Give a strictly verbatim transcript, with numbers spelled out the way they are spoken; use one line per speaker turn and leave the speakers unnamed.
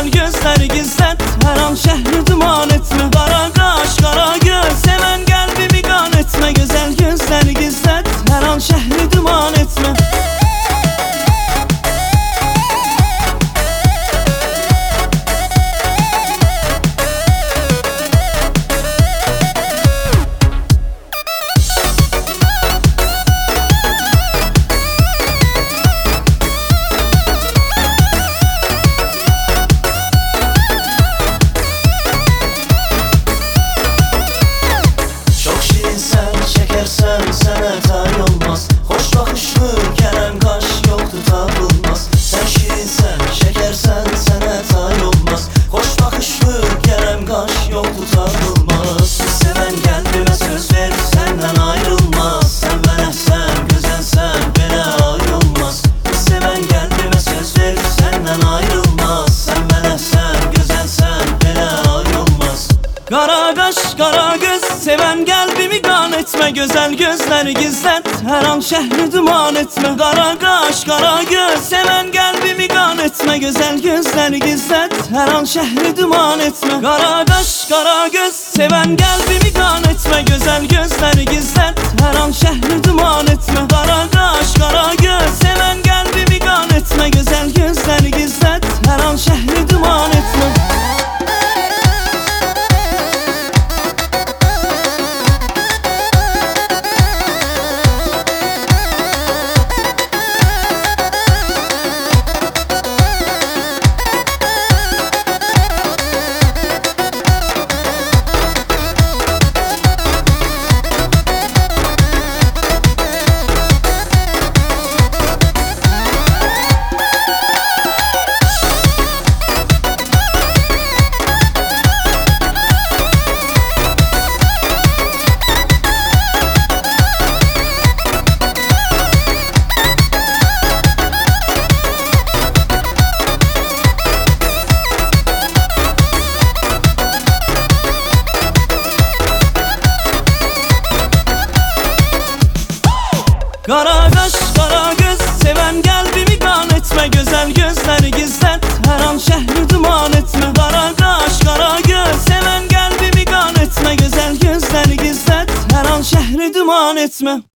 güzel gözleri gizlet, her an şehri duman etme. Kara kaş, kara göz, seven kalbimi kan etme. Güzel gözleri gizlet, her an şehri duman etme.
Şekersen sənə tay olmaz. Xoş baxışlı Kərəm qaş yoxdur tapılmaz. Sən şirinsən, şekersən sənə tay olmaz. Xoş baxışlı Kərəm qaş yoxdur tapılmaz. Sevən qəlbimə söz ver, səndən ayrılmaz. Sən mənəsən, gözəlsən, belə ayrılmaz. Sevən qəlbimə söz ver, səndən ayrılmaz. Sən mənəsən, gözəlsən, belə ayrılmaz.
Kara kaş, kara göz, seven kalbimi kan etme. Güzel gözleri gizlet, her an şehri duman etme. Kara kaş, kara göz, seven kalbimi kan etme. Güzel gözleri gizlet, her an şehri duman etme. Kara kaş, kara göz, seven kalbimi kan etme. Güzel gözleri gizlet, her an şehri duman etme. Kara kaş, kara göz, seven kalbimi kan etme. Güzel gözleri gizlet, her an şehri duman etme. Kara kaş, kara göz, seven kalbimi kan etme. Güzel gözleri gizlet, her an şehri duman etme. Kara kaş, kara göz, seven kalbimi kan etme. Güzel gözleri gizlet, her an şehri duman etme.